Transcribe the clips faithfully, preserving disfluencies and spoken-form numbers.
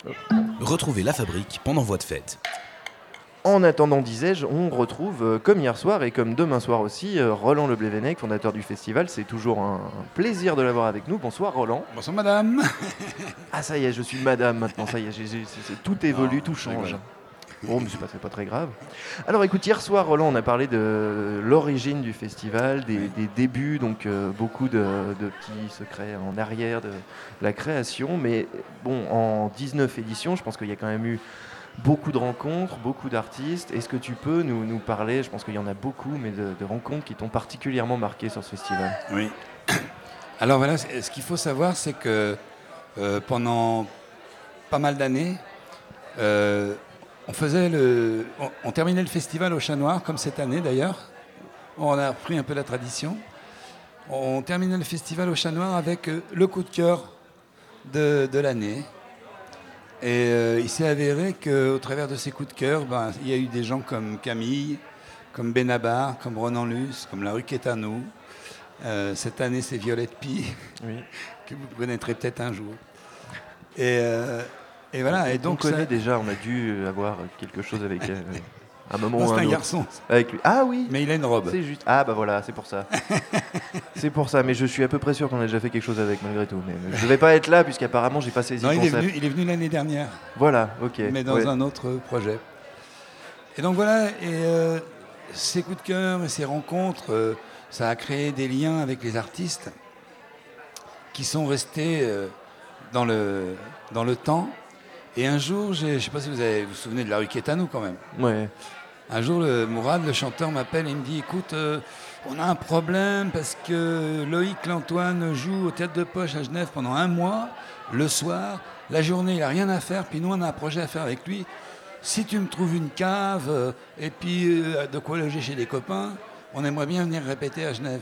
Retrouvez La Fabrique pendant votre fête. En attendant, disais-je, on retrouve, euh, comme hier soir et comme demain soir aussi, euh, Roland Le Blévenec, fondateur du festival. C'est toujours un, un plaisir de l'avoir avec nous. Bonsoir Roland. Bonsoir madame. Ah ça y est, je suis madame maintenant, ça y est, j'ai- j'ai- c'est- c'est- tout évolue, Non, tout je change. rigole. Bon, mais c'est pas, c'est pas très grave. Alors écoute, hier soir, Roland, on a parlé de l'origine du festival, des, Oui. des débuts, donc euh, beaucoup de, de petits secrets en arrière de la création. Mais bon, en dix-neuf éditions, je pense qu'il y a quand même eu beaucoup de rencontres, beaucoup d'artistes. Est-ce que tu peux nous, nous parler, je pense qu'il y en a beaucoup, mais de, de rencontres qui t'ont particulièrement marqué sur ce festival? Oui. Alors voilà, c- ce qu'il faut savoir, c'est que euh, pendant pas mal d'années, euh, on faisait le, on, on terminait le festival au Chat Noir, comme cette année d'ailleurs. On a repris un peu la tradition. On terminait le festival au Chat Noir avec euh, le coup de cœur de, de l'année. Et euh, il s'est avéré qu'au travers de ces coups de cœur, ben, il y a eu des gens comme Camille, comme Benabar, comme Ronan Luce, comme la rue Quétanou. Euh, cette année, c'est Violette Pie, Oui. que vous connaîtrez peut-être un jour. Et, euh, et voilà. Et donc, on connaît ça- déjà, on a dû avoir quelque chose avec elle. À un moment non, ou c'est un un autre. garçon, Avec lui. Ah oui, mais il a une robe. c'est juste. Ah bah voilà, c'est pour ça. C'est pour ça, mais je suis à peu près sûr qu'on a déjà fait quelque chose avec malgré tout. Mais je ne vais pas être là puisqu'apparemment j'ai pas saisi Non, le il est, concept. venu, il est venu l'année dernière, Voilà, ok. mais dans ouais. un autre projet. Et donc voilà, et euh, ces coups de cœur et ces rencontres, euh, ça a créé des liens avec les artistes qui sont restés euh, dans, le, dans le temps. Et un jour, j'ai- je ne sais pas si vous avez- vous vous souvenez de la rue Quétanou quand même. Ouais. Un jour, le Mourad, le chanteur, m'appelle et il me dit, écoute, euh, on a un problème parce que Loïc Lantoine joue au Théâtre de Poche à Genève pendant un mois, le soir, la journée, il n'a rien à faire, puis nous, on a un projet à faire avec lui. Si tu me trouves une cave euh, et puis euh, de quoi loger chez des copains, on aimerait bien venir répéter à Genève.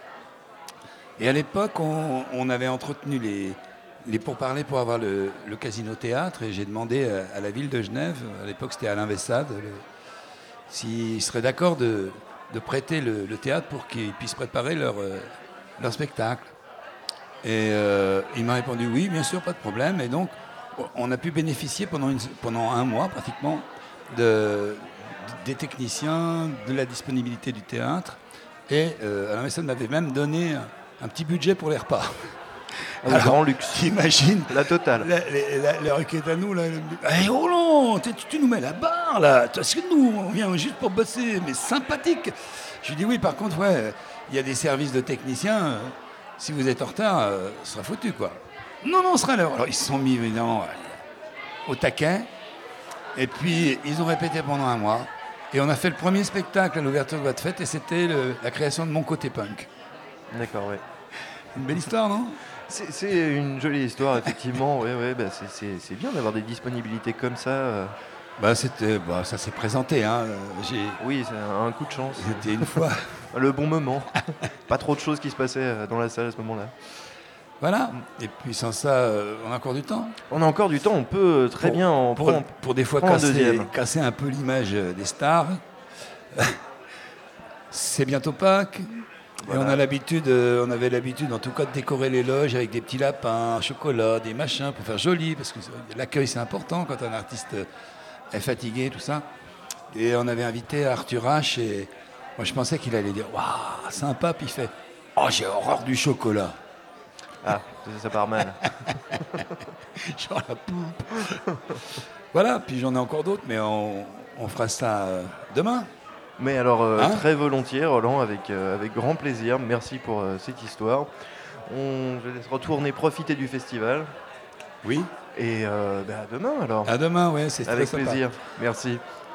Et à l'époque, on, on avait entretenu les, les pourparlers pour avoir le, le casino théâtre et j'ai demandé à, à la ville de Genève, à l'époque c'était Alain Vessade, le- s'ils seraient d'accord de, de prêter le, le théâtre pour qu'ils puissent préparer leur, euh, leur spectacle. Et euh, il m'a répondu oui, bien sûr, pas de problème. Et donc, on a pu bénéficier pendant, une- pendant un mois pratiquement de, des techniciens, de la disponibilité du théâtre. Et euh, Alain Vessade m'avait même donné un, un petit budget pour les repas. Un grand luxe. T'imagines La totale. la, la, la, la requête à nous, là. Hé Roland, tu, tu nous mets la barre, là. Parce que nous, on vient juste pour bosser, mais sympathique. Je lui dis oui, par contre, ouais, il y a des services de techniciens. euh, Si vous êtes en retard, euh, ce sera foutu, quoi. Non, non, on sera là. Alors, ils se sont mis, évidemment, euh, au taquet. Et puis, ils ont répété pendant un mois. Et on a fait le premier spectacle à l'ouverture de votre fête, et c'était le- la création de Mon Côté Punk. D'accord, ouais. Une belle histoire, non? C'est c'est une jolie histoire, effectivement. Ouais, ouais, bah c'est- c'est c'est bien d'avoir des disponibilités comme ça. euh. Bah, c'était, bah, ça s'est présenté, hein. Euh, J'ai, Oui, c'est un, un coup de chance. c'était une fois. Le bon moment. Pas trop de choses qui se passaient euh, dans la salle à ce moment-là. Voilà. Et puis sans ça, euh, on a encore du temps. On a encore du temps, on peut euh, très Pour- bien en Pour, prendre. pour des fois prends un casser, deuxième. casser un peu l'image euh, des stars. C'est bientôt Pâques. Voilà. Et on a l'habitude, euh, on avait l'habitude en tout cas de décorer les loges avec des petits lapins, chocolat, des machins pour faire joli, parce que c'est- l'accueil c'est important quand un artiste euh, est fatigué, tout ça. Et on avait invité Arthur H et moi je pensais qu'il allait dire waouh sympa, puis il fait oh j'ai horreur du chocolat. Ah, ça, ça part mal. Genre la poupe. Voilà, puis j'en ai encore d'autres, mais on, on fera ça euh, demain. Mais alors, euh, Hein très volontiers, Roland, avec, euh, avec grand plaisir. Merci pour euh, cette histoire. On, je laisse retourner profiter du festival. Oui. Et euh, bah, à demain alors. À demain, ouais, c'est très Avec sympa. plaisir. Merci.